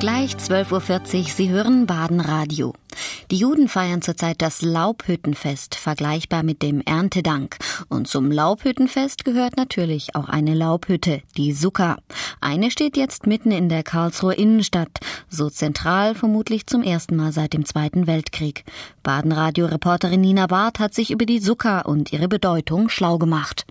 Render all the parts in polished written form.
Gleich 12:40 Uhr, Sie hören Baden-Radio. Die Juden feiern zurzeit das Laubhüttenfest, vergleichbar mit dem Erntedank. Und zum Laubhüttenfest gehört natürlich auch eine Laubhütte, die Sukka. Eine steht jetzt mitten in der Karlsruher Innenstadt, so zentral vermutlich zum ersten Mal seit dem Zweiten Weltkrieg. Baden-Radio-Reporterin Nina Barth hat sich über die Sukka und ihre Bedeutung schlau gemacht.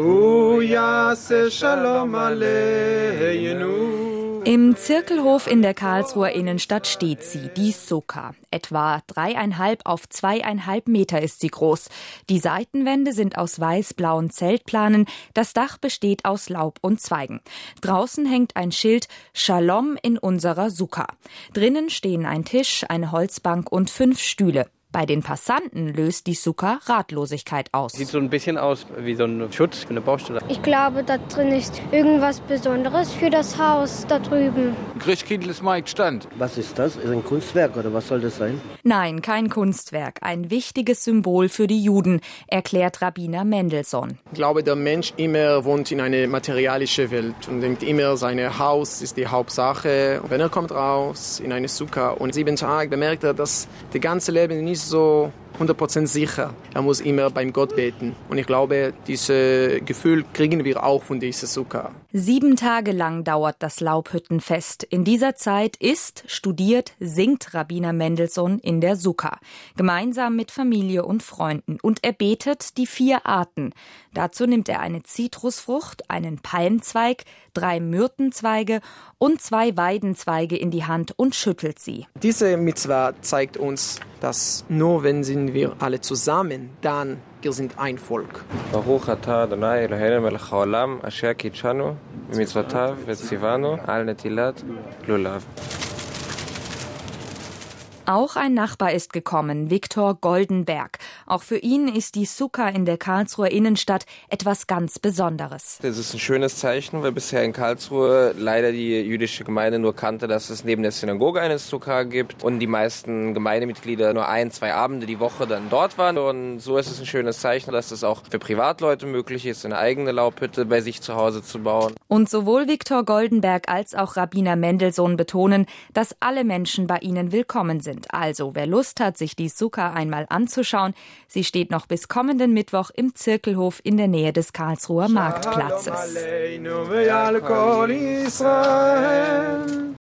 Im Zirkelhof in der Karlsruher Innenstadt steht sie, die Sukka. Etwa 3,5 auf 2,5 Meter ist sie groß. Die Seitenwände sind aus weiß-blauen Zeltplanen, das Dach besteht aus Laub und Zweigen. Draußen hängt ein Schild »Shalom in unserer Sukka«. Drinnen stehen ein Tisch, eine Holzbank und 5 Stühle. Bei den Passanten löst die Sukka Ratlosigkeit aus. Sieht so ein bisschen aus wie so ein Schutz für eine Baustelle. Ich glaube, da drin ist irgendwas Besonderes für das Haus da drüben. Christkindles Stand. Was ist das? Ist ein Kunstwerk oder was soll das sein? Nein, kein Kunstwerk. Ein wichtiges Symbol für die Juden, erklärt Rabbiner Mendelssohn. Ich glaube, der Mensch immer wohnt in einer materialischen Welt und denkt immer, sein Haus ist die Hauptsache. Und wenn er kommt raus in eine Sukka und 7 Tage bemerkt er, dass das ganze Leben nicht so 100% sicher. Er muss immer beim Gott beten. Und ich glaube, dieses Gefühl kriegen wir auch von dieser Sukka. 7 Tage lang dauert das Laubhüttenfest. In dieser Zeit isst, studiert, singt Rabbiner Mendelssohn in der Sukka. Gemeinsam mit Familie und Freunden. Und er betet die 4 Arten. Dazu nimmt er eine Zitrusfrucht, einen Palmzweig, 3 Myrtenzweige und 2 Weidenzweige in die Hand und schüttelt sie. Diese Mitzwa zeigt uns, dass nur wenn sind wir alle zusammen, dann wir sind ein Volk. Baruch atah Adonai Eloheinu melech haolam asher kitshanu b'mitzvotav v'tzivanu al netilat lulav. Auch ein Nachbar ist gekommen, Viktor Goldenberg. Auch für ihn ist die Sukka in der Karlsruher Innenstadt etwas ganz Besonderes. Das ist ein schönes Zeichen, weil bisher in Karlsruhe leider die jüdische Gemeinde nur kannte, dass es neben der Synagoge eine Sukka gibt und die meisten Gemeindemitglieder nur 1-2 Abende die Woche dann dort waren. Und so ist es ein schönes Zeichen, dass es auch für Privatleute möglich ist, eine eigene Laubhütte bei sich zu Hause zu bauen. Und sowohl Viktor Goldenberg als auch Rabbiner Mendelssohn betonen, dass alle Menschen bei ihnen willkommen sind. Also, wer Lust hat, sich die Sukka einmal anzuschauen, sie steht noch bis kommenden Mittwoch im Zirkelhof in der Nähe des Karlsruher Marktplatzes.